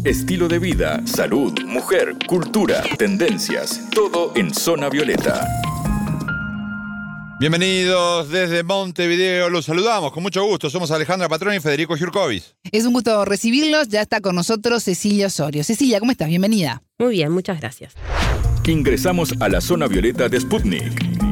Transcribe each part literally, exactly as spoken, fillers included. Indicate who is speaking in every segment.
Speaker 1: estilo de vida, salud, mujer, cultura, tendencias, todo en Zona Violeta.
Speaker 2: Bienvenidos desde Montevideo, los saludamos con mucho gusto. Somos Alejandra Patrón y Federico Giurkovic.
Speaker 3: Es un gusto recibirlos, ya está con nosotros Cecilia Osorio. Cecilia, ¿cómo estás? Bienvenida.
Speaker 4: Muy bien, muchas gracias.
Speaker 1: Ingresamos a la Zona Violeta de Sputnik.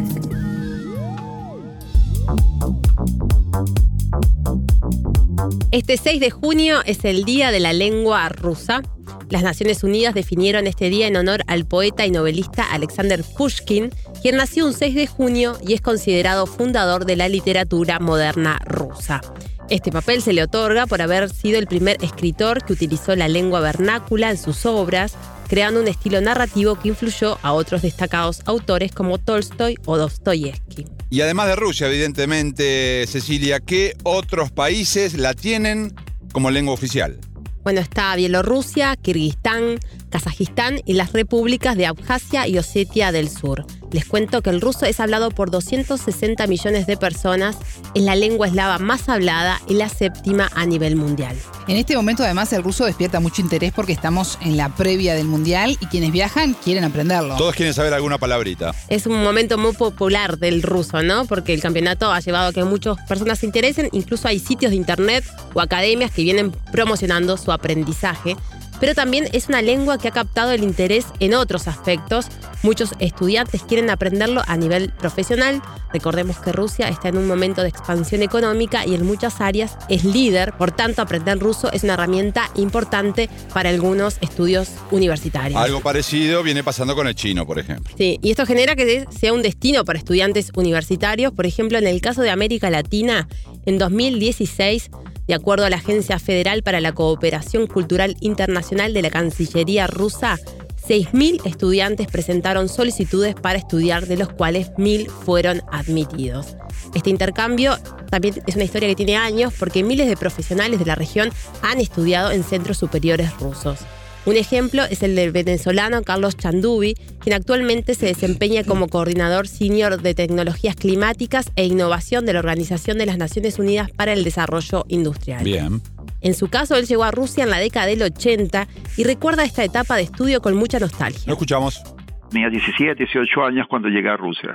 Speaker 4: Este seis de junio es el Día de la Lengua Rusa. Las Naciones Unidas definieron este día en honor al poeta y novelista Alexander Pushkin, quien nació un seis de junio y es considerado fundador de la literatura moderna rusa. Este papel se le otorga por haber sido el primer escritor que utilizó la lengua vernácula en sus obras, creando un estilo narrativo que influyó a otros destacados autores como Tolstoy o Dostoyevsky.
Speaker 2: Y además de Rusia, evidentemente, Cecilia, ¿qué otros países la tienen como lengua oficial?
Speaker 4: Bueno, está Bielorrusia, Kirguistán, Kazajistán y las repúblicas de Abjasia y Osetia del Sur. Les cuento que el ruso es hablado por doscientos sesenta millones de personas, es la lengua eslava más hablada y la séptima a nivel mundial.
Speaker 3: En este momento, además, el ruso despierta mucho interés porque estamos en la previa del mundial y quienes viajan quieren aprenderlo.
Speaker 2: Todos quieren saber alguna palabrita.
Speaker 4: Es un momento muy popular del ruso, ¿no? Porque el campeonato ha llevado a que muchas personas se interesen. Incluso hay sitios de internet o academias que vienen promocionando su aprendizaje. Pero también es una lengua que ha captado el interés en otros aspectos. Muchos estudiantes quieren aprenderlo a nivel profesional. Recordemos que Rusia está en un momento de expansión económica y en muchas áreas es líder. Por tanto, aprender ruso es una herramienta importante para algunos estudios universitarios.
Speaker 2: Algo parecido viene pasando con el chino, por ejemplo.
Speaker 4: Sí, y esto genera que sea un destino para estudiantes universitarios. Por ejemplo, en el caso de América Latina, en dos mil dieciséis, de acuerdo a la Agencia Federal para la Cooperación Cultural Internacional de la Cancillería rusa, seis mil estudiantes presentaron solicitudes para estudiar, de los cuales mil fueron admitidos. Este intercambio también es una historia que tiene años porque miles de profesionales de la región han estudiado en centros superiores rusos. Un ejemplo es el del venezolano Carlos Chandubi, quien actualmente se desempeña como coordinador senior de tecnologías climáticas e innovación de la Organización de las Naciones Unidas para el Desarrollo Industrial.
Speaker 2: Bien.
Speaker 4: En su caso, él llegó a Rusia en la década del ochenta y recuerda esta etapa de estudio con mucha nostalgia.
Speaker 2: Lo escuchamos.
Speaker 5: Tenía diecisiete, dieciocho años cuando llegué a Rusia.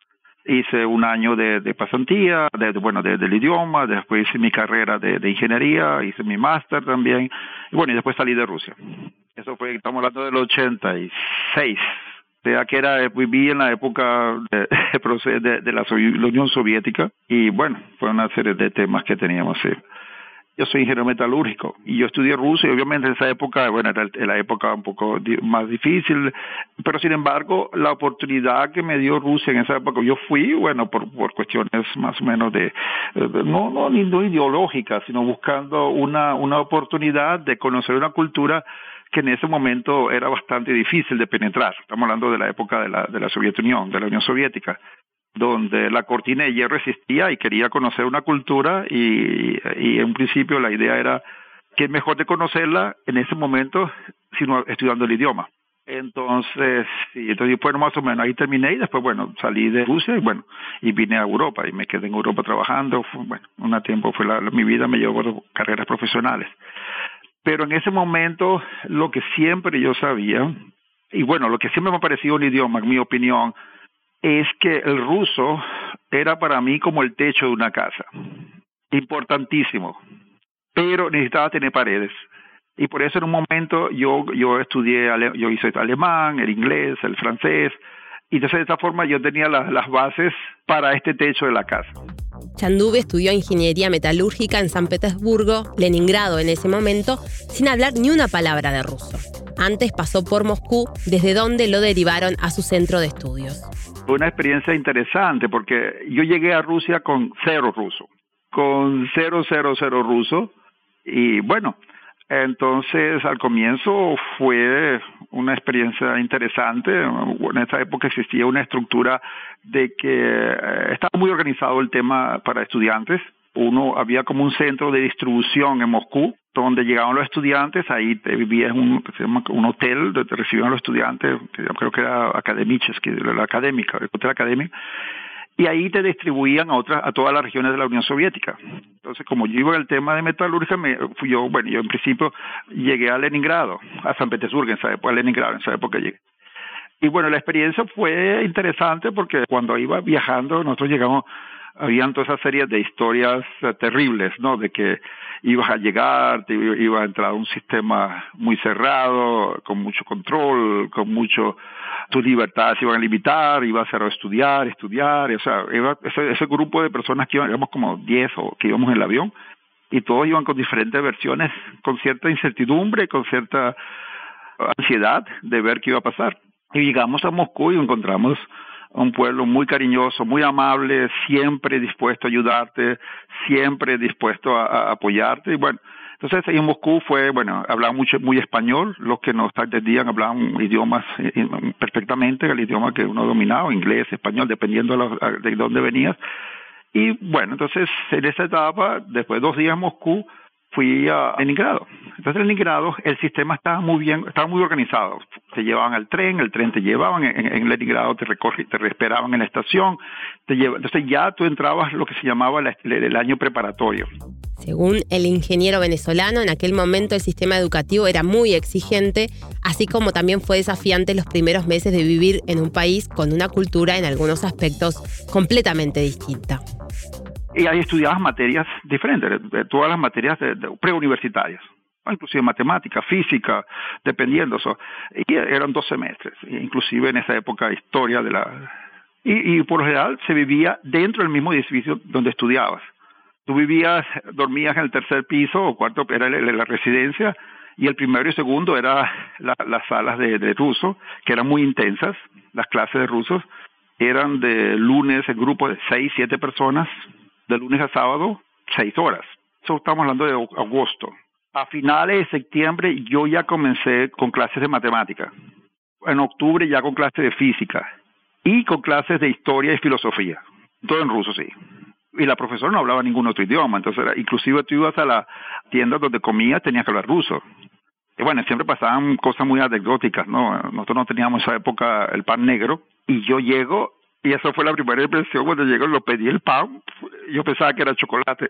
Speaker 5: Hice un año de, de pasantía, de, de, bueno, de, del idioma, después hice mi carrera de, de ingeniería, hice mi máster también, y bueno, y después salí de Rusia. Eso fue, estamos hablando del ochenta y seis, o sea que era, viví en la época de, de, de la, la Unión Soviética, y bueno, fue una serie de temas que teníamos, sí. Yo soy ingeniero metalúrgico y yo estudié ruso y obviamente en esa época, bueno, era la época un poco di- más difícil, pero sin embargo la oportunidad que me dio Rusia en esa época, yo fui, bueno, por, por cuestiones más o menos de, de no, no, no ideológicas, sino buscando una, una oportunidad de conocer una cultura que en ese momento era bastante difícil de penetrar. Estamos hablando de la época de la, de la Soviet Unión, de la Unión Soviética, donde la cortina de hierro existía y quería conocer una cultura y, y en principio la idea era que es mejor de conocerla en ese momento sino estudiando el idioma. Entonces, sí, entonces bueno, más o menos ahí terminé y después, bueno, salí de Rusia y bueno, y vine a Europa y me quedé en Europa trabajando. Fue, bueno, un tiempo fue la, mi vida me llevó por carreras profesionales. Pero en ese momento lo que siempre yo sabía, y bueno, lo que siempre me ha parecido un idioma, en mi opinión, es que el ruso era para mí como el techo de una casa, importantísimo, pero necesitaba tener paredes. Y por eso en un momento yo yo estudié, yo hice alemán, el inglés, el francés, y entonces de esta forma yo tenía la, las bases para este techo de la casa.
Speaker 4: Chandubi estudió ingeniería metalúrgica en San Petersburgo, Leningrado en ese momento, sin hablar ni una palabra de ruso. Antes pasó por Moscú, desde donde lo derivaron a su centro de estudios.
Speaker 5: Fue una experiencia interesante porque yo llegué a Rusia con cero ruso, con cero, cero, cero ruso. Y bueno, entonces al comienzo fue una experiencia interesante. En esa época existía una estructura de que estaba muy organizado el tema para estudiantes. Uno, había como un centro de distribución en Moscú, donde llegaban los estudiantes, ahí vivía en un, se llama un hotel donde recibían a los estudiantes, que yo creo que era Akademiches, que era la académica, el hotel académico, y ahí te distribuían a otras, a todas las regiones de la Unión Soviética. Entonces, como yo iba en el tema de metalurgia, me, fui yo, bueno, yo en principio llegué a Leningrado, a San Petersburgo en esa época, a Leningrado en esa época llegué. Y bueno, la experiencia fue interesante porque cuando iba viajando, nosotros llegamos, habían toda esa serie de historias uh, terribles, ¿no? De que ibas a llegar, te ibas a entrar a un sistema muy cerrado, con mucho control, con mucho, tus libertades se iban a limitar, ibas a estudiar, estudiar, o sea, iba, ese, ese grupo de personas que iban, éramos como diez o que íbamos en el avión, y todos iban con diferentes versiones, con cierta incertidumbre, con cierta ansiedad de ver qué iba a pasar. Y llegamos a Moscú y encontramos un pueblo muy cariñoso, muy amable, siempre dispuesto a ayudarte, siempre dispuesto a, a apoyarte. Y bueno, entonces ahí en Moscú fue, bueno, hablaban mucho, muy español, los que no entendían hablaban idiomas perfectamente, el idioma que uno dominaba, inglés, español, dependiendo de, lo, de dónde venías. Y bueno, entonces en esa etapa, después de dos días en Moscú, fui a Leningrado. Entonces en Leningrado el sistema estaba muy bien, estaba muy organizado. Te llevaban al tren, el tren te llevaban, en, en Leningrado te recoge, te esperaban en la estación, te lleva, entonces ya tú entrabas lo que se llamaba la, el año preparatorio.
Speaker 4: Según el ingeniero venezolano, en aquel momento el sistema educativo era muy exigente, así como también fue desafiante los primeros meses de vivir en un país con una cultura en algunos aspectos completamente distinta.
Speaker 5: Y ahí estudiabas materias diferentes, de, de todas las materias de, de preuniversitarias, ¿no? Inclusive matemática, física, dependiendo. So, y eran dos semestres, inclusive en esa época historia de la... Y, y por lo general se vivía dentro del mismo edificio donde estudiabas. Tú vivías, dormías en el tercer piso o cuarto, era la, la residencia, y el primero y segundo eran la, las salas de, de ruso, que eran muy intensas, las clases de rusos, eran de lunes, el grupo de seis, siete personas, de lunes a sábado, seis horas. Eso estamos hablando de agosto. A finales de septiembre yo ya comencé con clases de matemática. En octubre ya con clases de física. Y con clases de historia y filosofía. Todo en ruso, sí. Y la profesora no hablaba ningún otro idioma. Entonces, era, inclusive tú ibas a la tienda donde comías, tenías que hablar ruso. Y bueno, siempre pasaban cosas muy anecdóticas, ¿no? Nosotros no teníamos en esa época el pan negro. Y yo llego... Y esa fue la primera impresión cuando llego, lo pedí el pan, yo pensaba que era chocolate.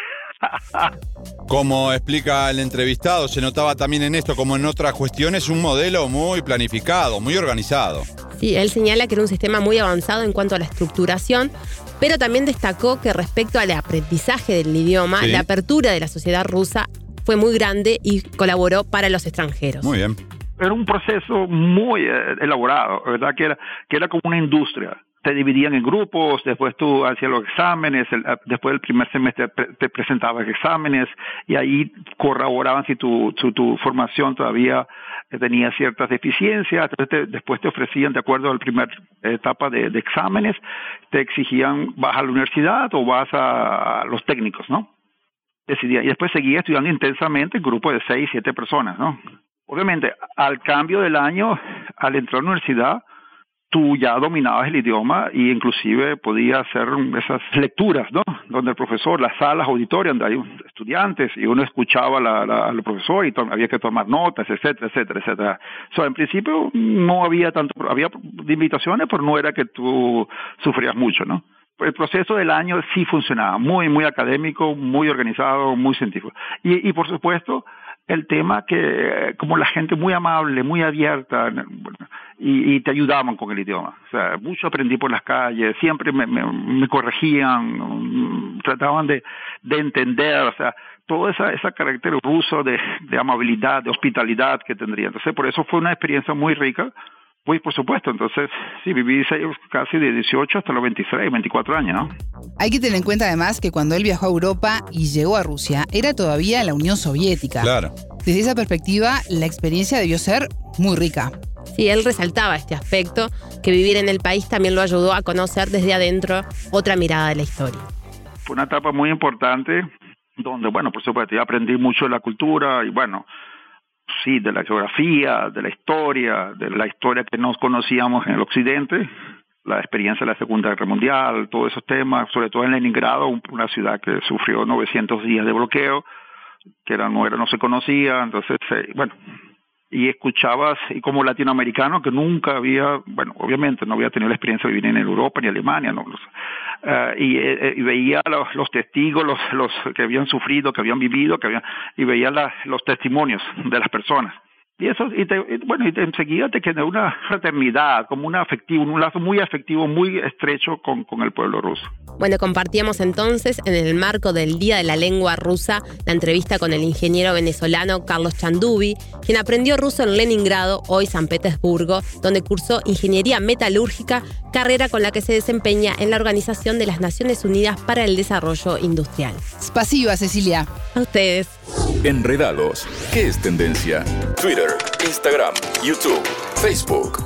Speaker 2: Como explica el entrevistado, se notaba también en esto, como en otras cuestiones, un modelo muy planificado, muy organizado.
Speaker 4: Sí, él señala que era un sistema muy avanzado en cuanto a la estructuración, pero también destacó que respecto al aprendizaje del idioma, sí, la apertura de la sociedad rusa fue muy grande y colaboró para los extranjeros.
Speaker 2: Muy bien.
Speaker 5: Era un proceso muy eh, elaborado, ¿verdad? Que era, que era como una industria. Te dividían en grupos, después tú hacías los exámenes, el, después del primer semestre pre, te presentabas exámenes y ahí corroboraban si tu, tu, tu formación todavía tenía ciertas deficiencias. Entonces te, después te ofrecían, de acuerdo a la primera etapa de, de exámenes, te exigían, vas a la universidad o vas a, a los técnicos, ¿no? Decidían. Y después seguía estudiando intensamente en grupos de seis, siete personas, ¿no? Obviamente, al cambio del año, al entrar a la universidad, tú ya dominabas el idioma y inclusive podías hacer esas lecturas, ¿no? Donde el profesor, las salas auditorias, donde hay estudiantes y uno escuchaba la, la, al profesor y to- había que tomar notas, etcétera, etcétera, etcétera. So, en principio no había tanto, había limitaciones, pero no era que tú sufrías mucho, ¿no? El proceso del año sí funcionaba, muy, muy académico, muy organizado, muy científico. Y, y por supuesto, el tema que, como la gente muy amable, muy abierta, y, y te ayudaban con el idioma. O sea, mucho aprendí por las calles, siempre me, me, me corregían, trataban de, de entender, o sea, todo esa, ese carácter ruso de, de amabilidad, de hospitalidad que tendría. Entonces, por eso fue una experiencia muy rica. Pues, por supuesto, entonces, sí, viví casi de dieciocho hasta los veintiséis, veinticuatro años, ¿no?
Speaker 3: Hay que tener en cuenta, además, que cuando él viajó a Europa y llegó a Rusia, era todavía la Unión Soviética.
Speaker 2: Claro.
Speaker 3: Desde esa perspectiva, la experiencia debió ser muy rica.
Speaker 4: Sí, él resaltaba este aspecto, que vivir en el país también lo ayudó a conocer desde adentro otra mirada de la historia.
Speaker 5: Fue una etapa muy importante, donde, bueno, por supuesto, yo aprendí mucho de la cultura y, bueno, sí, de la geografía, de la historia, de la historia que nos conocíamos en el occidente, la experiencia de la Segunda Guerra Mundial, todos esos temas, sobre todo en Leningrado, una ciudad que sufrió novecientos días de bloqueo, que era, no, era, no se conocía, entonces, eh, bueno, y escuchabas, y como latinoamericano que nunca había, bueno, obviamente no había tenido la experiencia de vivir en Europa ni Alemania, no, uh, y, y veía los, los testigos, los, los que habían sufrido, que habían vivido, que habían, y veía la, los testimonios de las personas. Y eso, y te, y bueno, y te, enseguida te queda una fraternidad, como una afectivo, un lazo muy afectivo, muy estrecho con, con el pueblo ruso.
Speaker 4: Bueno, compartíamos entonces, en el marco del Día de la Lengua Rusa, la entrevista con el ingeniero venezolano Carlos Chandubi, quien aprendió ruso en Leningrado, hoy San Petersburgo, donde cursó Ingeniería Metalúrgica, carrera con la que se desempeña en la Organización de las Naciones Unidas para el Desarrollo Industrial.
Speaker 3: Spasiba, Cecilia.
Speaker 4: A ustedes.
Speaker 1: Enredados. ¿Qué es tendencia? Twitter, Instagram, YouTube, Facebook.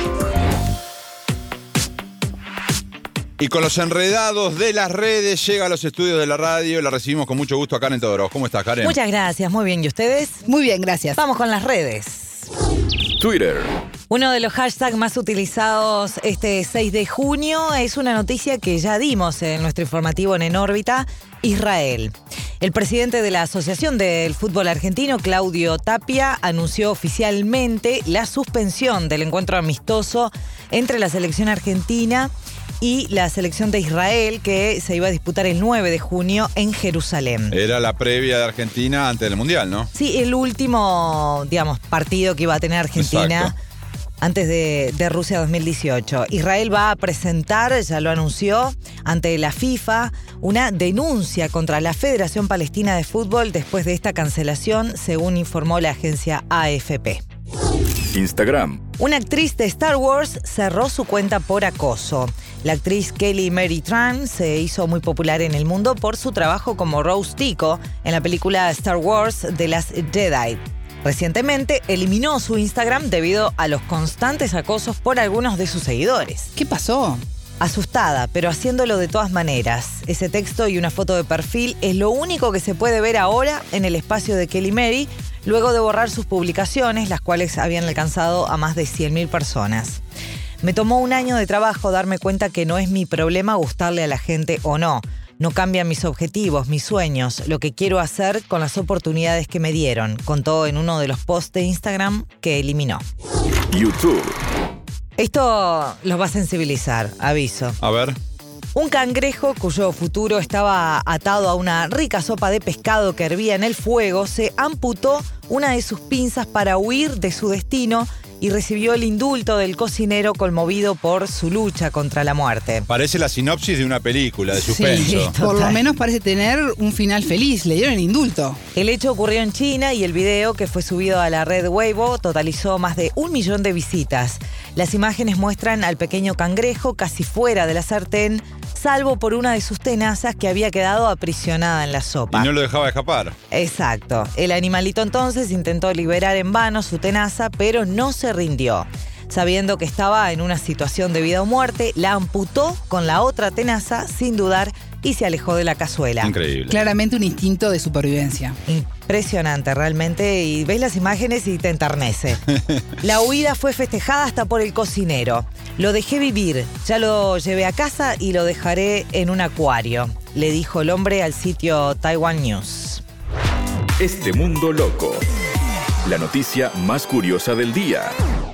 Speaker 2: Y con los enredados de las redes llega a los estudios de la radio. La recibimos con mucho gusto a Karen Todorov. ¿Cómo estás, Karen?
Speaker 6: Muchas gracias, muy bien. ¿Y ustedes?
Speaker 3: Muy bien, gracias.
Speaker 6: Vamos con las redes.
Speaker 1: Twitter.
Speaker 6: Uno de los hashtags más utilizados este seis de junio es una noticia que ya dimos en nuestro informativo en En órbita, Israel. El presidente de la Asociación del Fútbol Argentino, Claudio Tapia, anunció oficialmente la suspensión del encuentro amistoso entre la selección argentina y la selección de Israel, que se iba a disputar el nueve de junio en Jerusalén.
Speaker 2: Era la previa de Argentina antes del Mundial, ¿no?
Speaker 6: Sí, el último, digamos, partido que iba a tener Argentina. Exacto. Antes de, de Rusia dos mil dieciocho. Israel va a presentar, ya lo anunció, ante la FIFA, una denuncia contra la Federación Palestina de Fútbol después de esta cancelación, según informó la agencia A F P.
Speaker 1: Instagram.
Speaker 6: Una actriz de Star Wars cerró su cuenta por acoso. La actriz Kelly Mary Tran se hizo muy popular en el mundo por su trabajo como Rose Tico en la película Star Wars The Last Jedi. Recientemente eliminó su Instagram debido a los constantes acosos por algunos de sus seguidores.
Speaker 3: ¿Qué pasó?
Speaker 6: Asustada, pero haciéndolo de todas maneras. Ese texto y una foto de perfil es lo único que se puede ver ahora en el espacio de Kelly Mary, luego de borrar sus publicaciones, las cuales habían alcanzado a más de cien mil personas. Me tomó un año de trabajo darme cuenta que no es mi problema gustarle a la gente o no. No cambian mis objetivos, mis sueños, lo que quiero hacer con las oportunidades que me dieron, contó en uno de los posts de Instagram que eliminó.
Speaker 1: YouTube.
Speaker 6: Esto los va a sensibilizar, aviso.
Speaker 2: A ver.
Speaker 6: Un cangrejo cuyo futuro estaba atado a una rica sopa de pescado que hervía en el fuego se amputó una de sus pinzas para huir de su destino y recibió el indulto del cocinero conmovido por su lucha contra la muerte.
Speaker 2: Parece la sinopsis de una película de suspenso.
Speaker 3: Sí, por lo menos parece tener un final feliz. Le dieron el indulto.
Speaker 6: El hecho ocurrió en China y el video, que fue subido a la red Weibo, totalizó más de un millón de visitas. Las imágenes muestran al pequeño cangrejo casi fuera de la sartén, salvo por una de sus tenazas que había quedado aprisionada en la sopa.
Speaker 2: Y no lo dejaba escapar.
Speaker 6: Exacto. El animalito entonces intentó liberar en vano su tenaza, pero no se rindió. Sabiendo que estaba en una situación de vida o muerte, la amputó con la otra tenaza sin dudar y se alejó de la cazuela.
Speaker 2: Increíble.
Speaker 3: Claramente un instinto de supervivencia.
Speaker 6: Impresionante realmente, y ves las imágenes y te enternece. La huida fue festejada hasta por el cocinero. Lo dejé vivir, ya lo llevé a casa y lo dejaré en un acuario, le dijo el hombre al sitio Taiwan News.
Speaker 1: Este mundo loco. La noticia más curiosa del día.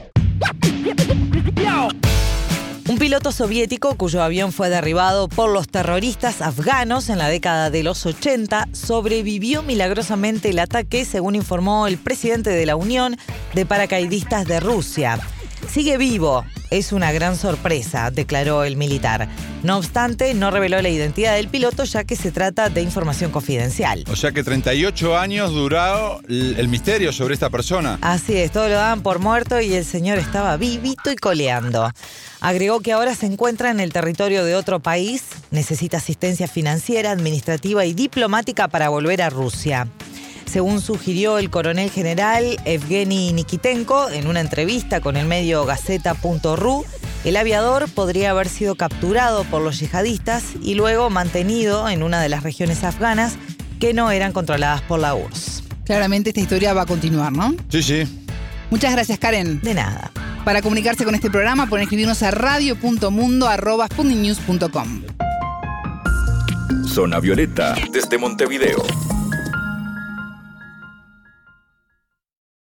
Speaker 6: Un piloto soviético cuyo avión fue derribado por los terroristas afganos en la década de los ochenta sobrevivió milagrosamente el ataque, según informó el presidente de la Unión de Paracaidistas de Rusia. Sigue vivo, es una gran sorpresa, declaró el militar. No obstante, no reveló la identidad del piloto, ya que se trata de información confidencial.
Speaker 2: O sea que treinta y ocho años duró el misterio sobre esta persona.
Speaker 6: Así es, todo lo daban por muerto y el señor estaba vivito y coleando. Agregó que ahora se encuentra en el territorio de otro país, necesita asistencia financiera, administrativa y diplomática para volver a Rusia. Según sugirió el coronel general Evgeny Nikitenko en una entrevista con el medio Gaceta punto ru, el aviador podría haber sido capturado por los yihadistas y luego mantenido en una de las regiones afganas que no eran controladas por la U R S S.
Speaker 3: Claramente esta historia va a continuar, ¿no?
Speaker 2: Sí, sí.
Speaker 3: Muchas gracias, Karen.
Speaker 6: De nada.
Speaker 3: Para comunicarse con este programa pueden escribirnos a radio punto mundo arroba sputnik news punto com.
Speaker 1: Zona Violeta, desde Montevideo.